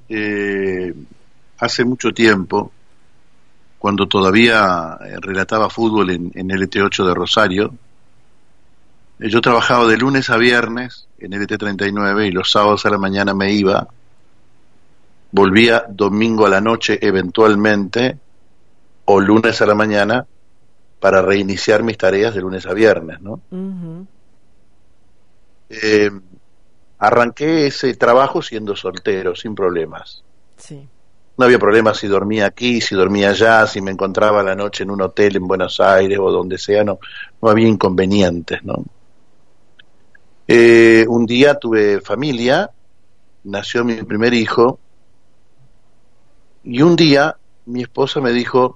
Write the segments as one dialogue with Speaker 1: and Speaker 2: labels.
Speaker 1: eh, hace mucho tiempo, cuando todavía relataba fútbol en LT8 de Rosario, yo trabajaba de lunes a viernes en LT39 y los sábados a la mañana me iba, volvía domingo a la noche eventualmente, o lunes a la mañana, para reiniciar mis tareas de lunes a viernes, ¿no?
Speaker 2: Ujú.
Speaker 1: Eh, Arranqué ese trabajo siendo soltero, sin problemas.
Speaker 2: Sí.
Speaker 1: No había problema si dormía aquí, si dormía allá, si me encontraba a la noche en un hotel en Buenos Aires o donde sea, no había inconvenientes, ¿no? Un día tuve familia, nació mi primer hijo, y un día mi esposa me dijo,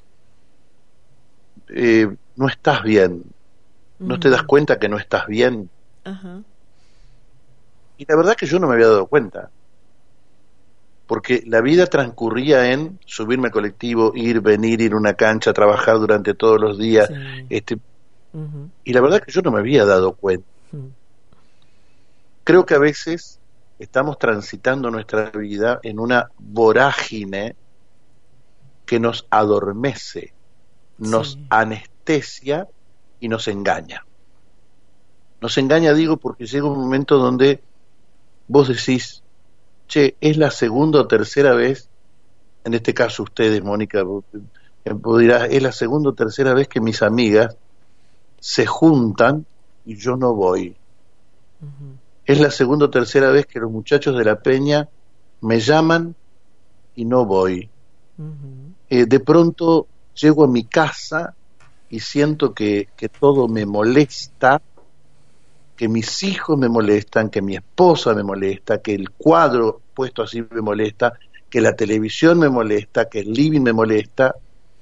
Speaker 1: no estás bien, no te das
Speaker 2: Ujú.
Speaker 1: cuenta que no estás bien.
Speaker 2: Ajá.
Speaker 1: Y la verdad que yo no me había dado cuenta, porque la vida transcurría en subirme al colectivo, ir, venir, ir a una cancha, trabajar durante todos los días,
Speaker 2: Sí.
Speaker 1: este,
Speaker 2: Ujú.
Speaker 1: y la verdad que yo no me había dado cuenta.
Speaker 2: Ujú.
Speaker 1: Creo que a veces estamos transitando nuestra vida en una vorágine que nos adormece, nos
Speaker 2: Sí.
Speaker 1: anestesia y nos engaña. Nos engaña, digo, porque llega un momento donde vos decís, che, es la segunda o tercera vez, en este caso ustedes, Mónica, vos dirás, es la segunda o tercera vez que mis amigas se juntan y yo no voy.
Speaker 2: Ujú.
Speaker 1: Es la segunda o tercera vez que los muchachos de la peña me llaman y no voy.
Speaker 2: Ujú.
Speaker 1: De pronto llego a mi casa y siento que todo me molesta, que mis hijos me molestan, que mi esposa me molesta, que el cuadro puesto así me molesta, que la televisión me molesta, que el living me molesta,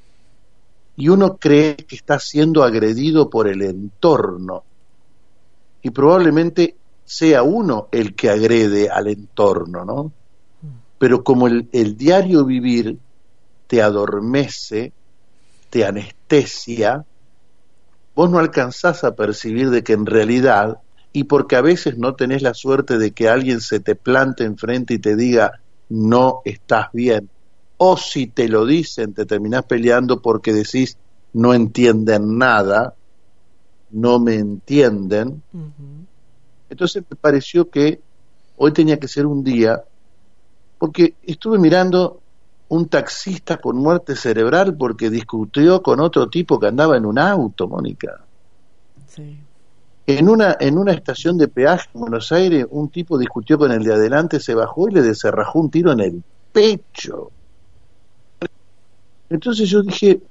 Speaker 1: y uno cree que está siendo agredido por el entorno, y probablemente sea uno el que agrede al entorno, ¿no? Pero como el diario vivir te adormece, te anestesia, vos no alcanzás a percibir de que en realidad, y porque a veces no tenés la suerte de que alguien se te plante enfrente y te diga, no estás bien, o si te lo dicen, te terminás peleando porque decís, no entienden nada, no me entienden.
Speaker 2: Ujú.
Speaker 1: Entonces me pareció que hoy tenía que ser un día, porque estuve mirando un taxista con muerte cerebral porque discutió con otro tipo que andaba en un auto, Mónica.
Speaker 2: Sí.
Speaker 1: En una estación de peaje en Buenos Aires, un tipo discutió con el de adelante, se bajó y le deserrajó un tiro en el pecho. Entonces yo dije,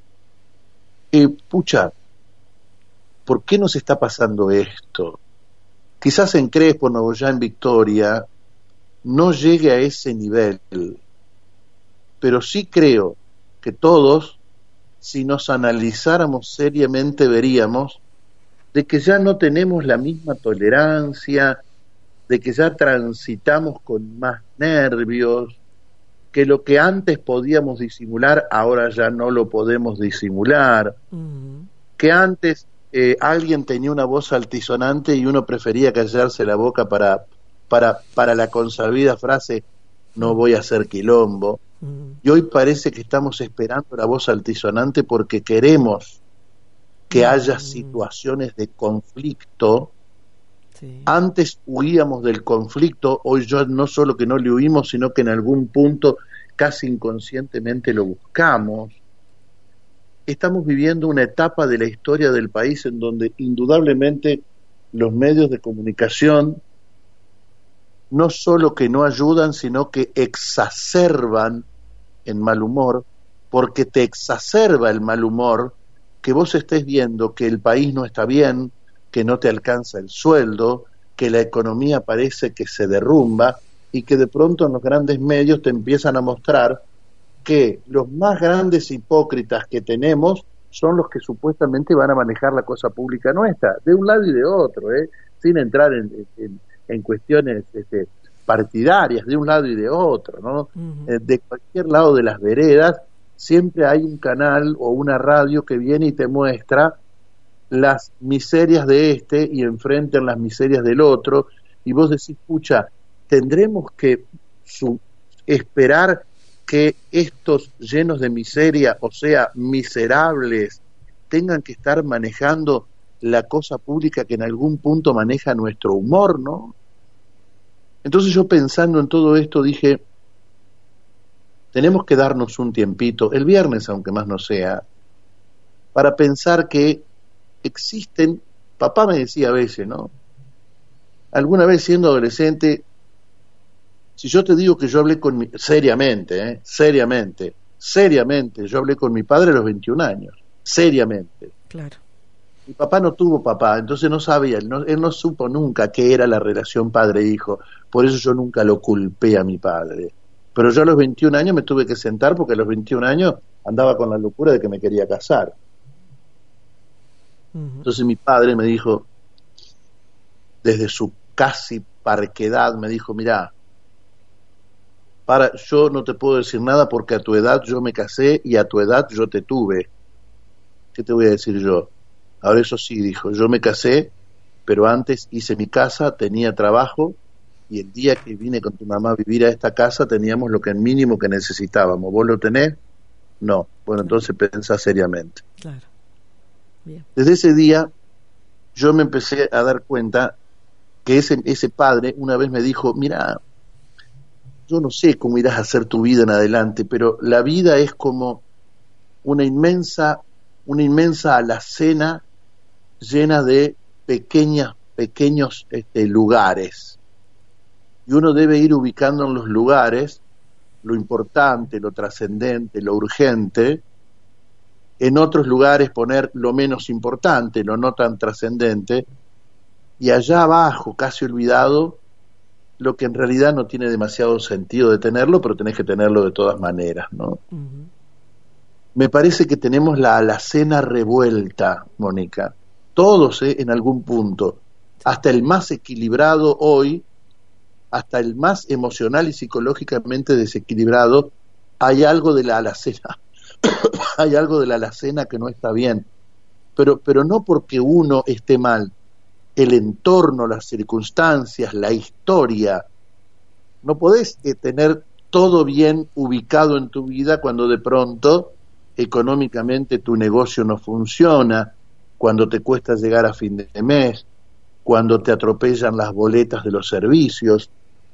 Speaker 1: pucha, ¿por qué nos está pasando esto? Quizás en Crespo, Nogoyá, en Victoria, no llegue a ese nivel, pero sí creo que todos, si nos analizáramos seriamente, veríamos de que ya no tenemos la misma tolerancia, de que ya transitamos con más nervios, que lo que antes podíamos disimular ahora ya no lo podemos disimular,
Speaker 2: Ujú.
Speaker 1: que antes alguien tenía una voz altisonante y uno prefería callarse la boca para la consabida frase no
Speaker 2: Ujú.
Speaker 1: voy a hacer quilombo,
Speaker 2: Ujú.
Speaker 1: y hoy parece que estamos esperando la voz altisonante porque queremos que haya
Speaker 2: Ujú.
Speaker 1: situaciones de conflicto.
Speaker 2: Sí.
Speaker 1: Antes huíamos del conflicto, hoy ya no solo que no le huimos, sino que en algún punto casi inconscientemente lo buscamos. Estamos viviendo una etapa de la historia del país en donde indudablemente los medios de comunicación no solo que no ayudan, sino que exacerban el mal humor, porque te exacerba el mal humor que vos estés viendo que el país no está bien, que no te alcanza el sueldo, que la economía parece que se derrumba y que de pronto en los grandes medios te empiezan a mostrar que los más grandes hipócritas que tenemos son los que supuestamente van a manejar la cosa pública nuestra, de un lado y de otro, sin entrar en cuestiones partidarias, de un lado y de otro, ¿no?
Speaker 2: Ujú.
Speaker 1: De cualquier lado de las veredas, siempre hay un canal o una radio que viene y te muestra las miserias de este y enfrentan las miserias del otro, y vos decís, pucha, tendremos que esperar que estos llenos de miseria, o sea, miserables, tengan que estar manejando la cosa pública que en algún punto maneja nuestro humor, ¿no? Entonces yo pensando en todo esto dije, tenemos que darnos un tiempito, el viernes aunque más no sea, para pensar que existen, papá me decía a veces, ¿no? Alguna vez siendo adolescente, si yo te digo que yo hablé con mi, seriamente, seriamente, yo hablé con mi padre a los 21 años, seriamente.
Speaker 2: Claro.
Speaker 1: Mi papá no tuvo papá, entonces no sabía, él no supo nunca qué era la relación padre-hijo, por eso yo nunca lo culpé a mi padre. Pero yo a los 21 años me tuve que sentar porque a los 21 años andaba con la locura de que me quería casar. Entonces mi padre me dijo, desde su casi parquedad, me dijo, mirá, yo no te puedo decir nada porque a tu edad yo me casé y a tu edad yo te tuve. ¿Qué te voy a decir yo? Ahora eso sí, dijo, yo me casé, pero antes hice mi casa, tenía trabajo, y el día que vine con tu mamá a vivir a esta casa teníamos lo que el mínimo que necesitábamos. ¿Vos lo tenés? No. Bueno, entonces pensá seriamente.
Speaker 2: Claro. Bien.
Speaker 1: Desde ese día yo me empecé a dar cuenta que ese padre una vez me dijo, mira, yo no sé cómo irás a hacer tu vida en adelante, pero la vida es como una inmensa alacena llena de pequeños lugares. Y uno debe ir ubicando en los lugares lo importante, lo trascendente, lo urgente. En otros lugares poner lo menos importante, lo no tan trascendente. Y allá abajo, casi olvidado, lo que en realidad no tiene demasiado sentido de tenerlo, pero tenés que tenerlo de todas maneras, ¿no? Uh-huh. Me parece que tenemos la alacena revuelta, Mónica. Todos, en algún punto. Hasta el más equilibrado hoy, hasta el más emocional y psicológicamente desequilibrado, hay algo de la alacena. Hay algo de la alacena que no está bien. Pero no porque uno esté mal. El entorno, las circunstancias, la historia. No podés tener todo bien ubicado en tu vida cuando de pronto económicamente tu negocio no funciona, cuando te cuesta llegar a fin de mes, cuando te atropellan las boletas de los servicios.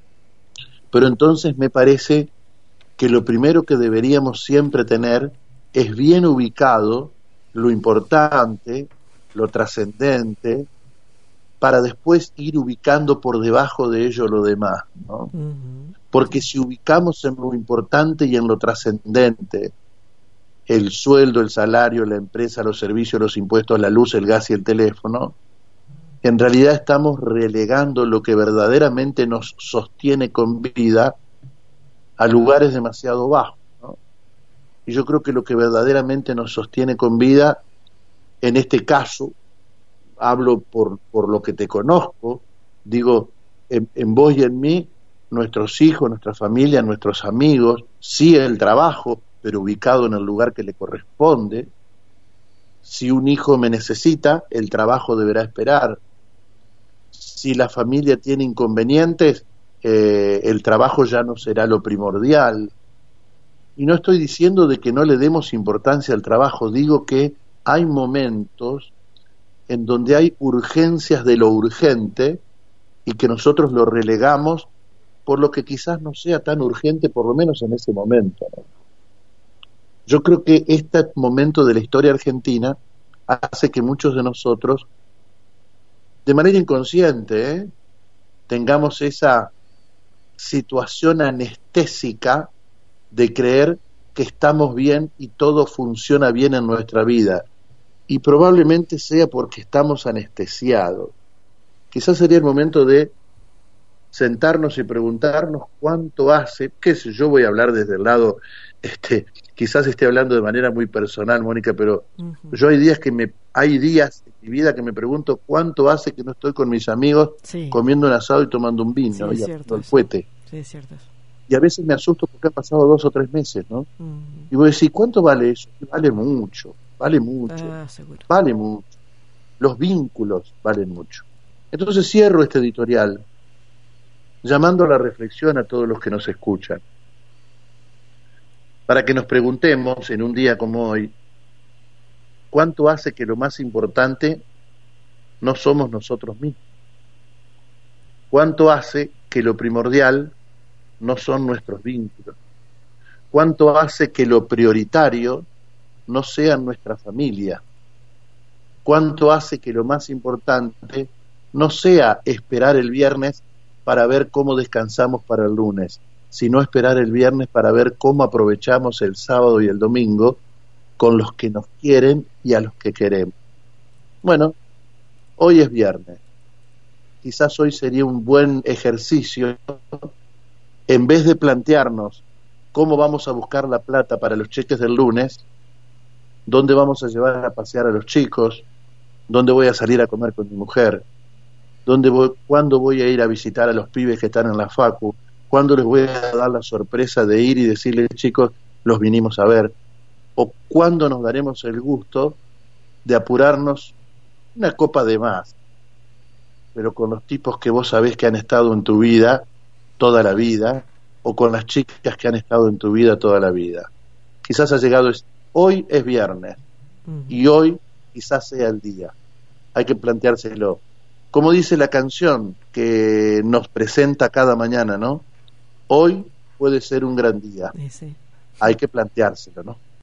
Speaker 1: Pero entonces me parece que lo primero que deberíamos siempre tener es bien ubicado lo importante, lo trascendente, para después ir ubicando por debajo de ello lo demás, ¿no? Uh-huh. Porque si ubicamos en lo importante y en lo trascendente, el sueldo, el salario, la empresa, los servicios, los impuestos, la luz, el gas y el teléfono, en realidad estamos relegando lo que verdaderamente nos sostiene con vida a lugares demasiado bajos, ¿no? Y yo creo que lo que verdaderamente nos sostiene con vida, en este caso, hablo por lo que te conozco, digo, en vos y en mí, nuestros hijos, nuestra familia, nuestros amigos, sí el trabajo, pero ubicado en el lugar que le corresponde. Si un hijo me necesita, el trabajo deberá esperar. Si la familia tiene inconvenientes, el trabajo ya no será lo primordial. Y no estoy diciendo de que no le demos importancia al trabajo, digo que hay momentos en donde hay urgencias de lo urgente y que nosotros lo relegamos por lo que quizás no sea tan urgente, por lo menos en ese momento, ¿no? Yo creo que este momento de la historia argentina hace que muchos de nosotros, de manera inconsciente, tengamos esa situación anestésica de creer que estamos bien y todo funciona bien en nuestra vida. Y probablemente sea porque estamos anestesiados. Quizás sería el momento de sentarnos y preguntarnos cuánto hace, qué sé yo, voy a hablar desde el lado, quizás esté hablando de manera muy personal, Mónica, pero uh-huh. Yo hay días en mi vida que me pregunto cuánto hace que no estoy con mis amigos, sí, comiendo un asado y tomando un vino,
Speaker 2: sí,
Speaker 1: y haciendo el fuete.
Speaker 2: Sí, es cierto.
Speaker 1: Y a veces me asusto porque han pasado 2 o 3 meses, ¿no? Uh-huh. Y voy a decir, ¿cuánto vale eso? Vale mucho. Vale mucho. Los vínculos valen mucho. Entonces cierro este editorial llamando a la reflexión a todos los que nos escuchan. para que nos preguntemos en un día como hoy, ¿cuánto hace que lo más importante no somos nosotros mismos? ¿Cuánto hace que lo primordial no son nuestros vínculos? ¿Cuánto hace que lo prioritario no sea nuestra familia? ¿Cuánto hace que lo más importante no sea esperar el viernes para ver cómo descansamos para el lunes, sino esperar el viernes para ver cómo aprovechamos el sábado y el domingo con los que nos quieren y a los que queremos? Bueno, hoy es viernes. Quizás hoy sería un buen ejercicio, en vez de plantearnos cómo vamos a buscar la plata para los cheques del lunes, dónde vamos a llevar a pasear a los chicos, dónde voy a salir a comer con mi mujer, cuándo voy a ir a visitar a los pibes que están en la facu, cuándo les voy a dar la sorpresa de ir y decirles, chicos, los vinimos a ver, o cuándo nos daremos el gusto de apurarnos una copa de más, pero con los tipos que vos sabés que han estado en tu vida toda la vida, o con las chicas que han estado en tu vida toda la vida. Quizás ha llegado, hoy es viernes, y hoy quizás sea el día. Hay que planteárselo. Como dice la canción que nos presenta cada mañana, ¿no? Hoy puede ser un gran día.
Speaker 2: Sí.
Speaker 1: Hay que planteárselo, ¿no?